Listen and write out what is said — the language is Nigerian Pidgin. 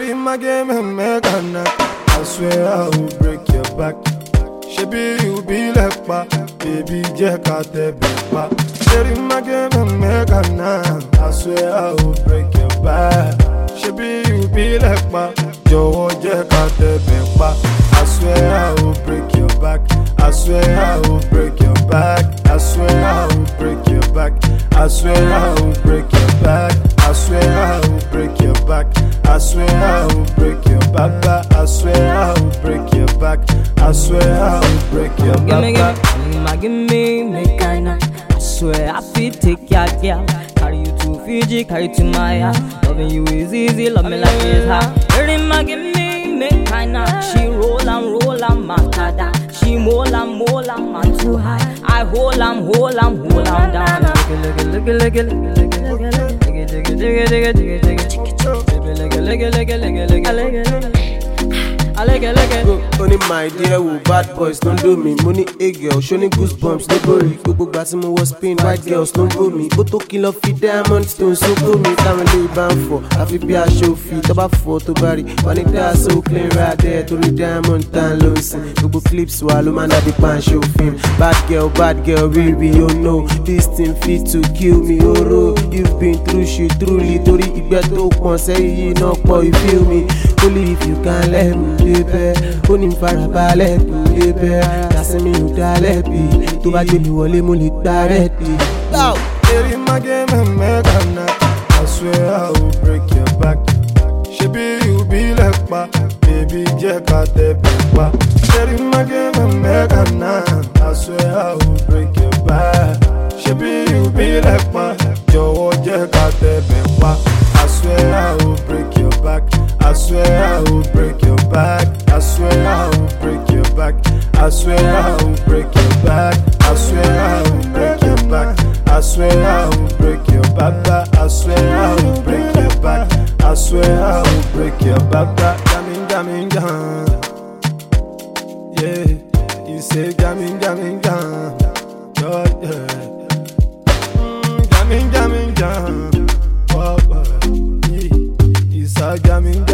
in my game and make a knock. I swear I will break your back. Shebi you be like pa, baby Jack out the back. In my game and make a knock. I swear I will break your back. Shebi you be like pa, Joe Jack out the back. I swear I will break your back. I swear I will break your back. I swear I will break your back. I swear I will break your back. I swear I will break your back. I swear I will break your back. I swear I will break your back. I swear I will break your back. Give me, make I know. I swear I feel take your girl. Carry you to Fiji, carry to my house. Loving you is easy, love me like this how. Give me, make I know. She roll and matada. She mole and man too high. I hold am down. Only my dear, bad boys don't do me. Money a girl, showing goosebumps, no worry. Go back to my was spin, white girls don't go me. Go to kill off the diamond stones, so go me. Time and lay bound for. I feel be a show feet, about 4 to body. When it does so clean right there to the diamond tan losing. Go clip swallow man at the pan show film. Bad girl, really, you know. This thing fit to kill me, oh no. You've been through shit, truly. Tori, if you talk one, say you know, boy, you feel me. Only if you can let me live it. Only if I let me live it. That's me who let me. To buy me wole muli directly. In my game and make a knock. I swear I will break your back. Shebi you be like pa, baby Jack out the back. In my game and make a knock. I swear I will break your back. Shebi you be like pa, Joe Jack out the back. I swear I will break your back. I swear I will break your back. I swear I will break your back. I swear I will break your back. I swear I will break your back. I swear I will break your back. I swear I will break your back. I swear I will break your back. Jamming, jam. Yeah, you say jamming, jam. Yeah. Jamming, jam. Oh, yeah. You say jamming.